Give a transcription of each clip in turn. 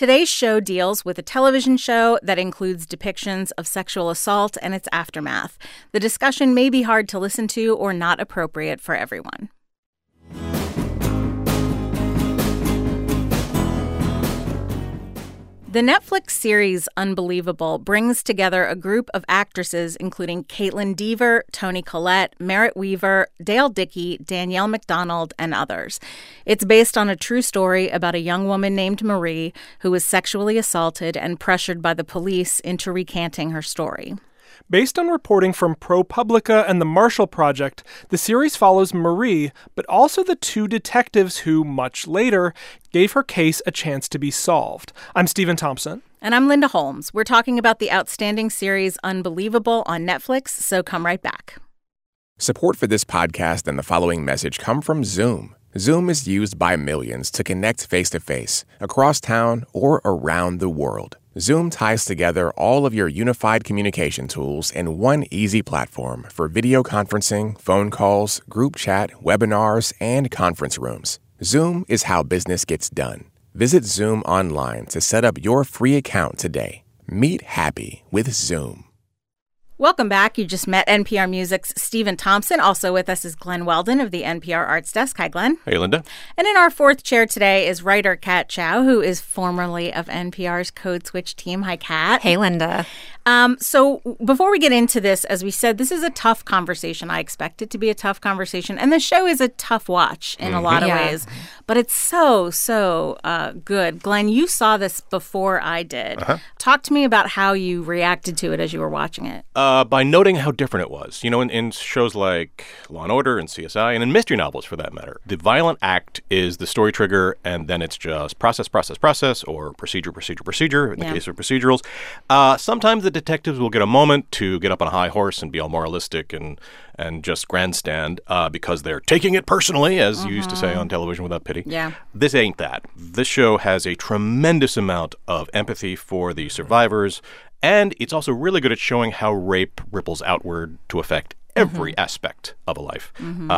Today's show deals with a television show that includes depictions of sexual assault and its aftermath. The discussion may be hard to listen to or not appropriate for everyone. The Netflix series Unbelievable brings together a group of actresses including Kaitlyn Dever, Toni Collette, Merritt Wever, Dale Dickey, Danielle McDonald, and others. It's based on a true story about a young woman named Marie who was sexually assaulted and pressured by the police into recanting her story. Based on reporting from ProPublica and the Marshall Project, the series follows Marie, but also the two detectives who, much later, gave her case a chance to be solved. I'm Stephen Thompson. And I'm Linda Holmes. We're talking about the outstanding series Unbelievable on Netflix, so come right back. Support for this podcast and the following message come from Zoom. Zoom is used by millions to connect face-to-face, across town, or around the world. Zoom ties together all of your unified communication tools in one easy platform for video conferencing, phone calls, group chat, webinars, and conference rooms. Zoom is how business gets done. Visit Zoom online to set up your free account today. Meet happy with Zoom. Welcome back. You just met NPR Music's Stephen Thompson. Also with us is Glenn Weldon of the NPR Arts Desk. Hi, Glenn. Hey, Linda. And in our fourth chair today is writer Kat Chow, who is formerly of NPR's Code Switch team. Hi, Kat. Hey, Linda. So before we get into this, as we said, this is a tough conversation. I expect it to be a tough conversation. And the show is a tough watch in a lot of ways. But it's so good. Glenn, you saw this before I did. Talk to me about how you reacted to it as you were watching it. By noting how different it was. You know, in shows like Law & Order and CSI, and in mystery novels for that matter, the violent act is the story trigger, and then it's just process, or procedure in the case of procedurals. Sometimes the detectives will get a moment to get up on a high horse and be all moralistic and just grandstand because they're taking it personally, as you used to say on television without pity. Yeah. This ain't that. This show has a tremendous amount of empathy for the survivors, and it's also really good at showing how rape ripples outward to affect every aspect of a life.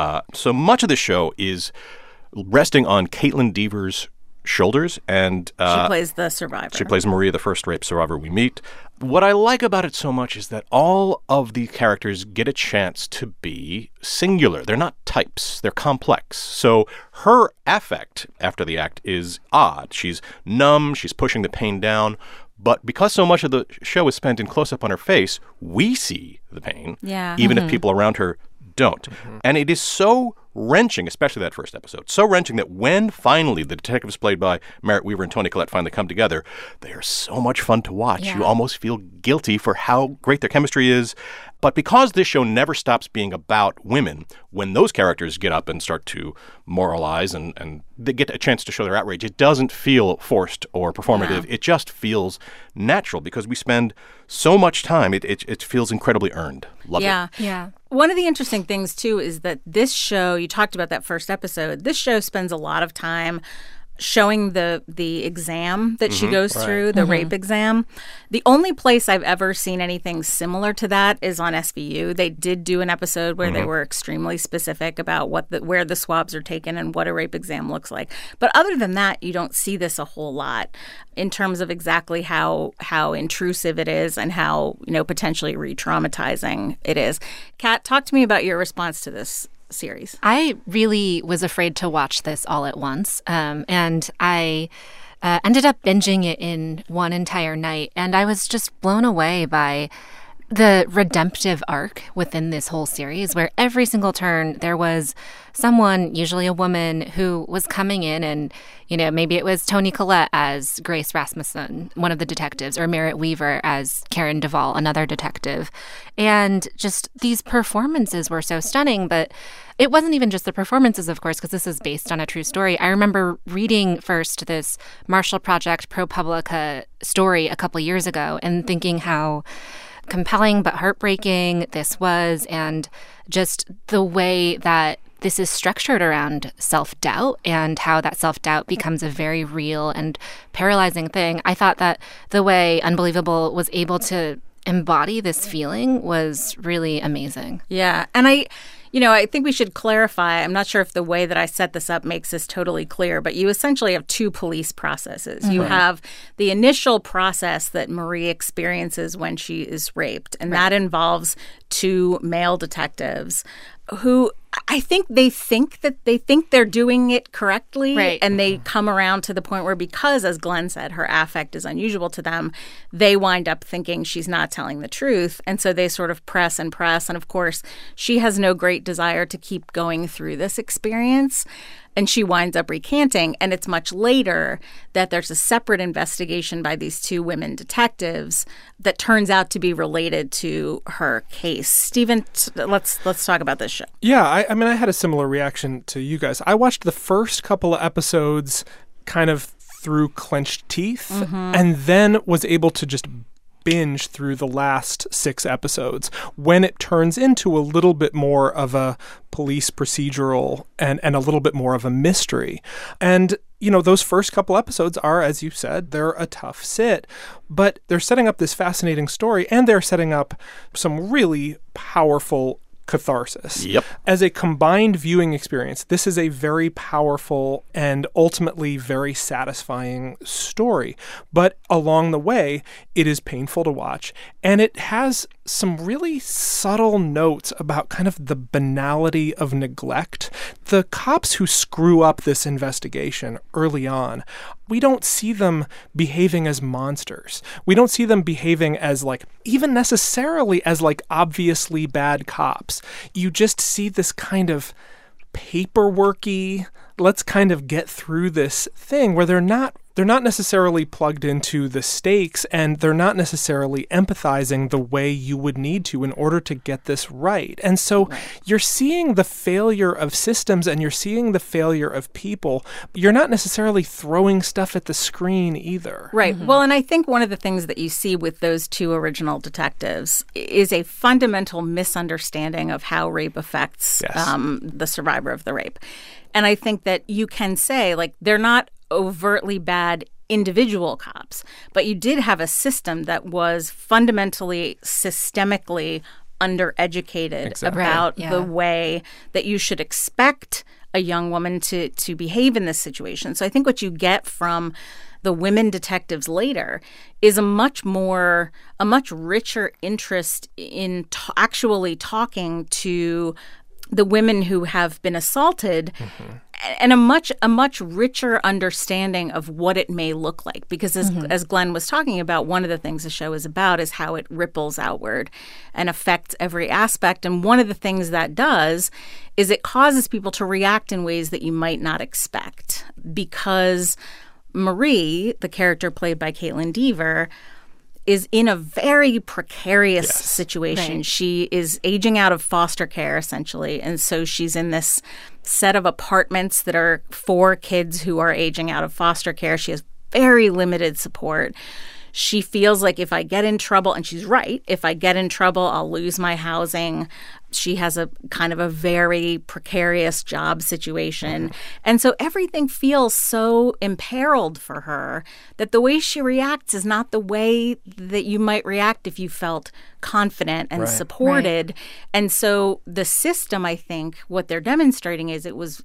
So much of the show is resting on Kaitlyn Dever's shoulders, and she plays the survivor. She plays Maria, the first rape survivor we meet. What I like about it so much is that all of the characters get a chance to be singular. They're not types. They're complex. So her affect after the act is odd. She's numb. She's pushing the pain down. But because so much of the show is spent in close-up on her face, we see the pain, even if people around her don't. And it is so wrenching, especially that first episode, so wrenching that when finally the detectives played by Merritt Wever and Toni Collette finally come together, they are so much fun to watch. You almost feel guilty for how great their chemistry is. But because this show never stops being about women, when those characters get up and start to moralize and they get a chance to show their outrage, it doesn't feel forced or performative. It just feels natural because we spend so much time. It feels incredibly earned. Love it. Yeah. One of the interesting things, too, is that this show, you talked about that first episode, this show spends a lot of time showing the exam that she goes through, the rape exam. The only place I've ever seen anything similar to that is on SVU. They did do an episode where they were extremely specific about where the swabs are taken and what a rape exam looks like. But other than that, you don't see this a whole lot in terms of exactly how intrusive it is and how, potentially re-traumatizing it is. Kat, talk to me about your response to this series. I really was afraid to watch this all at once, and I ended up binging it in one entire night, and I was just blown away by the redemptive arc within this whole series, where every single turn there was someone, usually a woman, who was coming in and, maybe it was Toni Collette as Grace Rasmussen, one of the detectives, or Merritt Wever as Karen Duvall, another detective. And just these performances were so stunning, but it wasn't even just the performances, of course, because this is based on a true story. I remember reading first this Marshall Project ProPublica story a couple years ago and thinking how compelling but heartbreaking this was, and just the way that this is structured around self-doubt and how that self-doubt becomes a very real and paralyzing thing. I thought that the way Unbelievable was able to embody this feeling was really amazing. Yeah. And I think we should clarify. I'm not sure if the way that I set this up makes this totally clear, but you essentially have two police processes. You have the initial process that Marie experiences when she is raped, and that involves two male detectives who I think they're doing it correctly. Right. And they come around to the point where, because, as Glenn said, her affect is unusual to them, they wind up thinking she's not telling the truth. And so they sort of press and press. And of course, she has no great desire to keep going through this experience. And she winds up recanting. And it's much later that there's a separate investigation by these two women detectives that turns out to be related to her case. Stephen, let's talk about this show. Yeah, I mean, I had a similar reaction to you guys. I watched the first couple of episodes kind of through clenched teeth, and then was able to just binge through the last 6 episodes when it turns into a little bit more of a police procedural and a little bit more of a mystery. And, those first couple episodes are, as you said, they're a tough sit, but they're setting up this fascinating story, and they're setting up some really powerful catharsis. Yep. As a combined viewing experience, this is a very powerful and ultimately very satisfying story. But along the way, it is painful to watch, and it has some really subtle notes about kind of the banality of neglect. The cops who screw up this investigation early on, we don't see them behaving as monsters. We don't see them behaving as even necessarily as obviously bad cops. You just see this kind of paperworky, let's kind of get through this thing where they're not necessarily plugged into the stakes, and they're not necessarily empathizing the way you would need to in order to get this right. And so you're seeing the failure of systems, and you're seeing the failure of people. You're not necessarily throwing stuff at the screen either. Right. Well, and I think one of the things that you see with those two original detectives is a fundamental misunderstanding of how rape affects the survivor of the rape. And I think that you can say, they're not overtly bad individual cops, but you did have a system that was fundamentally, systemically undereducated about the way that you should expect a young woman to behave in this situation. So I think what you get from the women detectives later is a much richer interest in actually talking to the women who have been assaulted, and a much richer understanding of what it may look like. Because as Glenn was talking about, one of the things the show is about is how it ripples outward and affects every aspect. And one of the things that does is it causes people to react in ways that you might not expect. Because Marie, the character played by Caitlin Dever, is in a very precarious situation. Right. She is aging out of foster care, essentially. And so she's in this set of apartments that are for kids who are aging out of foster care. She has very limited support. She feels like if I get in trouble, and she's right, if I get in trouble, I'll lose my housing. She has a kind of a very precarious job situation. And so everything feels so imperiled for her that the way she reacts is not the way that you might react if you felt confident and supported. And so the system, I think, what they're demonstrating is it was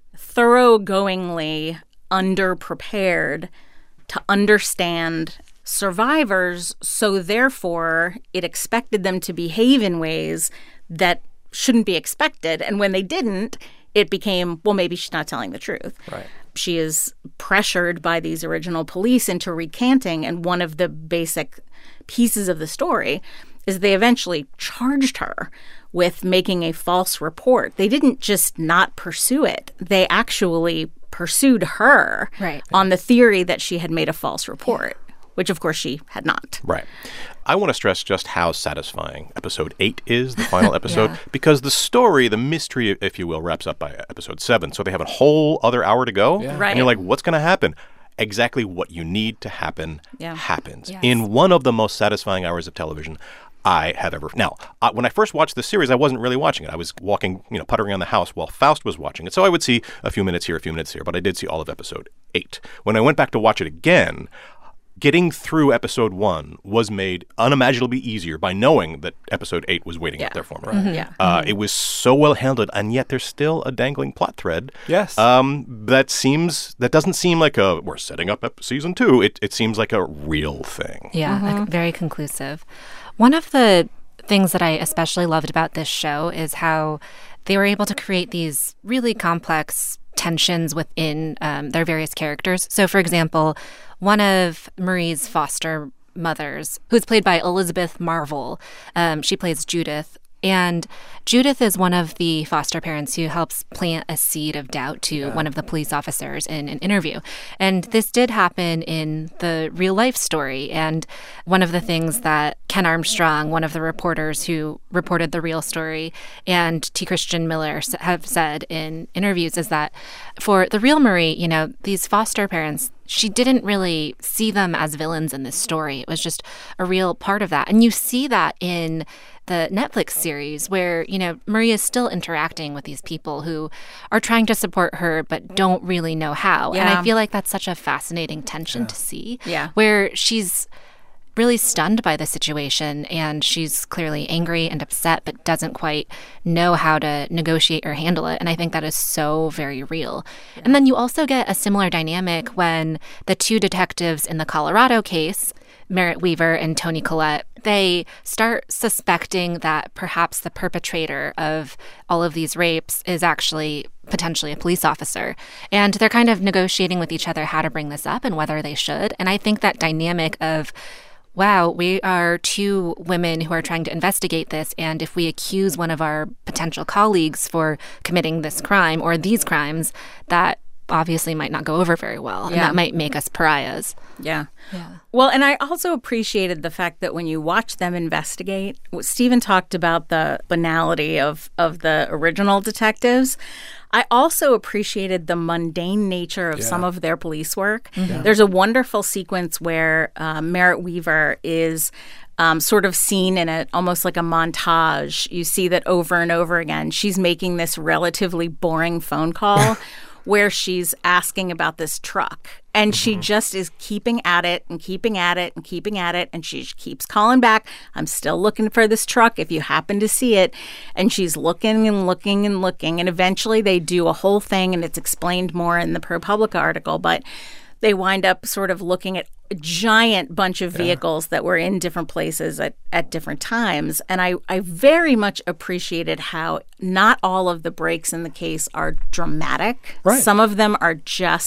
thoroughgoingly underprepared to understand survivors, so therefore it expected them to behave in ways that shouldn't be expected. And when they didn't, it became, well, maybe she's not telling the truth. Right. She is pressured by these original police into recanting, and one of the basic pieces of the story is they eventually charged her with making a false report. They didn't just not pursue it. They actually pursued her on the theory that she had made a false report. Which, of course, she had not. Right. I want to stress just how satisfying episode 8 is, the final episode, because the story, the mystery, if you will, wraps up by episode 7. So they have a whole other hour to go. Yeah. Right. And you're like, what's going to happen? Exactly what you need to happen happens. Yes. In one of the most satisfying hours of television I have ever. Now, when I first watched this series, I wasn't really watching it. I was walking, puttering around the house while Faust was watching it. So I would see a few minutes here, but I did see all of episode 8. When I went back to watch it again, getting through episode 1 was made unimaginably easier by knowing that episode 8 was waiting up there for me. Right. It was so well handled, and yet there's still a dangling plot thread. Yes. That doesn't seem like we're setting up season 2. It seems like a real thing. Yeah, very conclusive. One of the things that I especially loved about this show is how they were able to create these really complex tensions within their various characters. So, for example, one of Marie's foster mothers, who's played by Elizabeth Marvel, she plays Judith. And Judith is one of the foster parents who helps plant a seed of doubt to one of the police officers in an interview. And this did happen in the real life story. And one of the things that Ken Armstrong, one of the reporters who reported the real story, and T. Christian Miller have said in interviews is that for the real Marie, you know, these foster parents, she didn't really see them as villains in this story. It was just a real part of that. And you see that in the Netflix series where, you know, Marie is still interacting with these people who are trying to support her but don't really know how. Yeah. And I feel like that's such a fascinating tension to see. Yeah. Where she's really stunned by the situation and she's clearly angry and upset but doesn't quite know how to negotiate or handle it. And I think that is so very real. Yeah. And then you also get a similar dynamic when the two detectives in the Colorado case, Merritt Weaver and Toni Collette, they start suspecting that perhaps the perpetrator of all of these rapes is actually potentially a police officer. And they're kind of negotiating with each other how to bring this up and whether they should. And I think that dynamic of, wow, we are two women who are trying to investigate this, and if we accuse one of our potential colleagues for committing this crime or these crimes, that obviously might not go over very well, and that might make us pariahs. Yeah. Well, and I also appreciated the fact that when you watch them investigate, Stephen talked about the banality of the original detectives. I also appreciated the mundane nature of some of their police work. Mm-hmm. There's a wonderful sequence where Merritt Weaver is sort of seen in almost like a montage. You see that over and over again. She's making this relatively boring phone call where she's asking about this truck. And she just is keeping at it and keeping at it and keeping at it. And she keeps calling back, I'm still looking for this truck if you happen to see it. And she's looking and looking and looking. And eventually they do a whole thing, and it's explained more in the ProPublica article. But they wind up sort of looking at a giant bunch of vehicles that were in different places at different times. And I very much appreciated how not all of the breaks in the case are dramatic. Right. Some of them are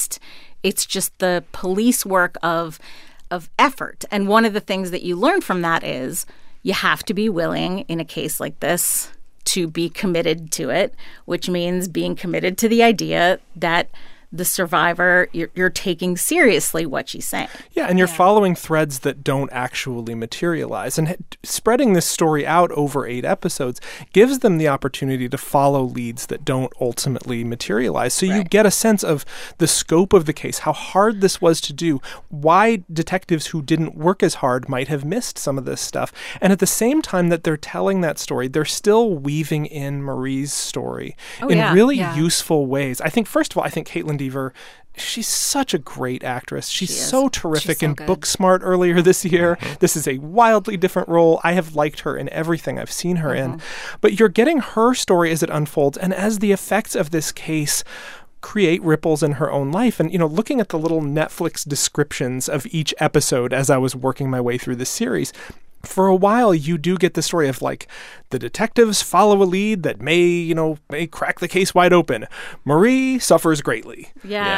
it's just the police work of effort. And one of the things that you learn from that is you have to be willing in a case like this to be committed to it, which means being committed to the idea that the survivor, you're taking seriously what she's saying. Yeah, and you're following threads that don't actually materialize. And spreading this story out over 8 episodes gives them the opportunity to follow leads that don't ultimately materialize. So you get a sense of the scope of the case, how hard this was to do, why detectives who didn't work as hard might have missed some of this stuff. And at the same time that they're telling that story, they're still weaving in Marie's story in really useful ways. I think, first of all, Kaitlyn Dever, she's such a great actress. She's so terrific. She's so good. Booksmart earlier this year. This is a wildly different role. I have liked her in everything I've seen her in. But you're getting her story as it unfolds, and as the effects of this case create ripples in her own life. And, looking at the little Netflix descriptions of each episode as I was working my way through the series, for a while, you do get the story of, like, the detectives follow a lead that may crack the case wide open. Marie suffers greatly.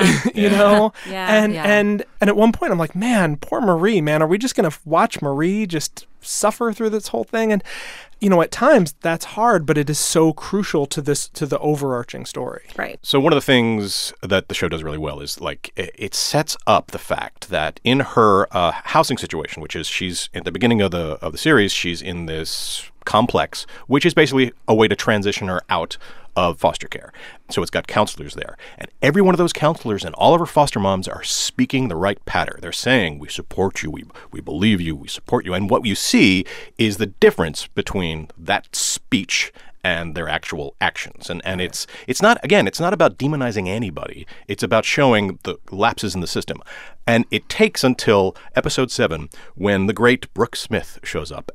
And at one point I'm like, man, poor Marie, man. Are we just going to watch Marie just suffer through this whole thing? And, at times that's hard, but it is so crucial to the overarching story. Right. So one of the things that the show does really well is, like, it sets up the fact that in her housing situation, which is she's at the beginning of the series, she's in this complex, which is basically a way to transition her out of foster care. So it's got counselors there. And every one of those counselors and all of her foster moms are speaking the right patter. They're saying, we support you, we believe you, we support you. And what you see is the difference between that speech and their actual actions. And it's not about demonizing anybody. It's about showing the lapses in the system. And it takes until episode 7 when the great Brooke Smith shows up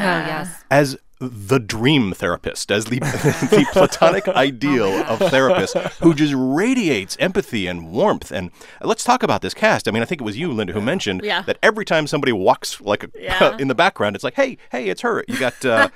as the dream therapist, as the platonic ideal of therapist who just radiates empathy and warmth. And let's talk about this cast. I mean, I think it was you, Linda, who mentioned that every time somebody walks in the background, it's like, hey, it's her. You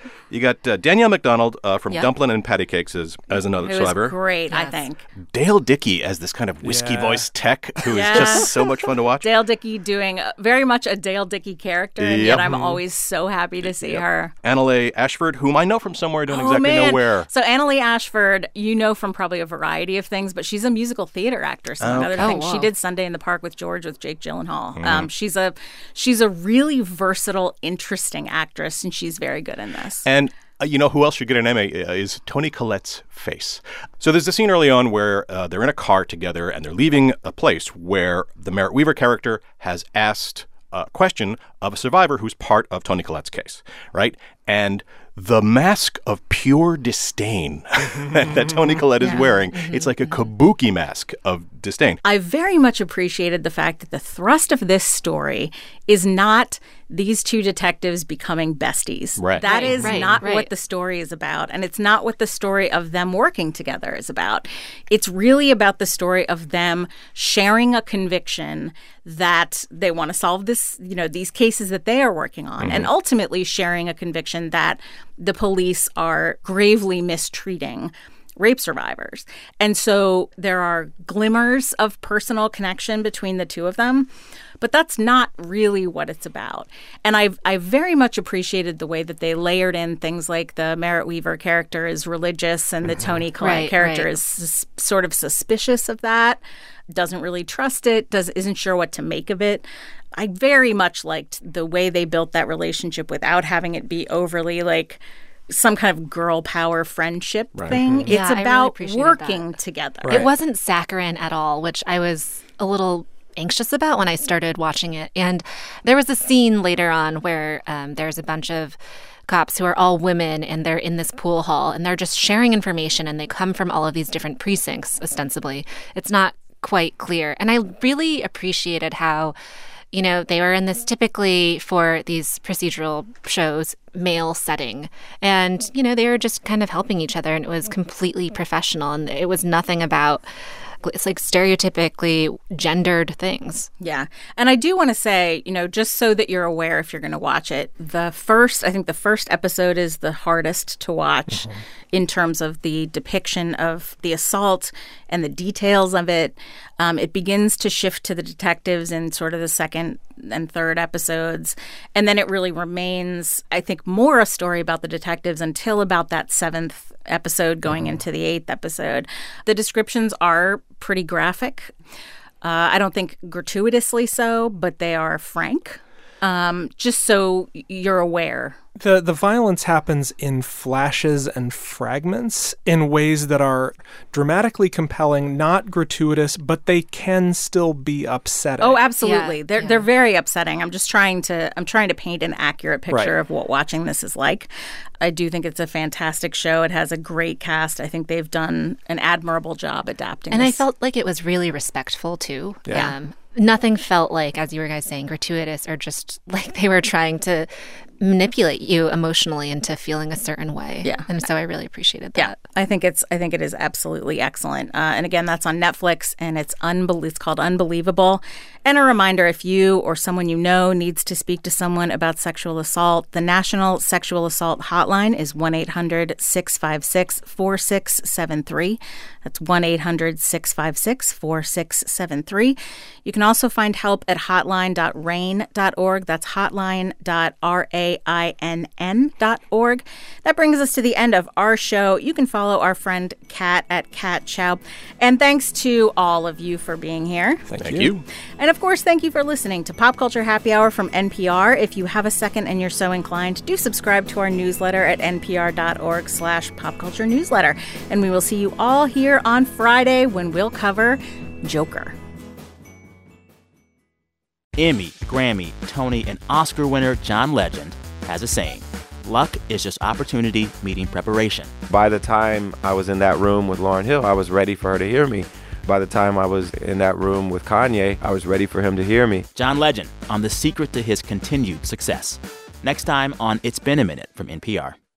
got Danielle McDonald from Dumplin' and Patty Cakes as another survivor. It was great, I think. Dale Dickey as this kind of whiskey voice tech who is just so much fun to watch. Dale Dickey doing very much a Dale Dickey character, and yet I'm always so happy to see her. Annalee Ashford, whom I know from somewhere, don't exactly know where. So Annalee Ashford, you know from probably a variety of things, but she's a musical theater actress, among other things. She did Sunday in the Park with George with Jake Gyllenhaal. She's a really versatile, interesting actress, and she's very good in this. And you know who else should get an Emmy is Toni Collette's face. So there's a scene early on where they're in a car together and they're leaving a place where the Merritt Wever character has asked a question of a survivor who's part of Toni Collette's case, right? And the mask of pure disdain that Toni Collette is wearing, it's like a kabuki mask of disdain. I very much appreciated the fact that the thrust of this story is not these two detectives becoming besties. Right. That is not what the story is about, and it's not what the story of them working together is about. It's really about the story of them sharing a conviction that they want to solve these cases that they are working on, and ultimately sharing a conviction that the police are gravely mistreating rape survivors. And so there are glimmers of personal connection between the two of them, but that's not really what it's about. And I very much appreciated the way that they layered in things like the Merritt Wever character is religious and the Toni Collette character is sort of suspicious of that, doesn't really trust it, isn't sure what to make of it. I very much liked the way they built that relationship without having it be overly like some kind of girl power friendship thing. It's about really working together. It wasn't saccharine at all, which I was a little anxious about when I started watching it. And there was a scene later on where there's a bunch of cops who are all women and they're in this pool hall and they're just sharing information and they come from all of these different precincts, ostensibly. It's not quite clear. And I really appreciated how they were in this typically for these procedural shows, male setting. And, they were just kind of helping each other and it was completely professional. And it was nothing about, it's like stereotypically gendered things. Yeah. And I do want to say, just so that you're aware if you're going to watch it, I think the first episode is the hardest to watch in terms of the depiction of the assault and the details of it. It begins to shift to the detectives in sort of the second and third episodes. And then it really remains, I think, more a story about the detectives until about that 7th episode going into the 8th episode. The descriptions are pretty graphic. I don't think gratuitously so, but they are frank. Just so you're aware. The violence happens in flashes and fragments in ways that are dramatically compelling, not gratuitous, but they can still be upsetting. Oh, absolutely. They're very upsetting. I'm trying to paint an accurate picture of what watching this is like. I do think it's a fantastic show. It has a great cast. I think they've done an admirable job adapting And this. I felt like it was really respectful, too. Yeah. Nothing felt like, as you were guys saying, gratuitous or just like they were trying to manipulate you emotionally into feeling a certain way. Yeah. And so I really appreciated that. Yeah, I think it is absolutely excellent. And again, that's on Netflix, and it's called Unbelievable. And a reminder, if you or someone you know needs to speak to someone about sexual assault, the National Sexual Assault Hotline is 1-800-656-4673. That's 1-800-656-4673. You can also find help at hotline.rainn.org. That's hotline.rainn.org. That brings us to the end of our show. You can follow our friend Kat at Kat Chow. And thanks to all of you for being here. Thank you. And of course, thank you for listening to Pop Culture Happy Hour from NPR. If you have a second and you're so inclined, do subscribe to our newsletter at npr.org/popculturenewsletter. And we will see you all here on Friday when we'll cover Joker. Emmy, Grammy, Tony, and Oscar winner John Legend has a saying: Luck is just opportunity meeting preparation. By the time I was in that room with Lauryn Hill, I was ready for her to hear me. By the time I was in that room with Kanye, I was ready for him to hear me. John Legend on the secret to his continued success. Next time on It's Been a Minute from NPR.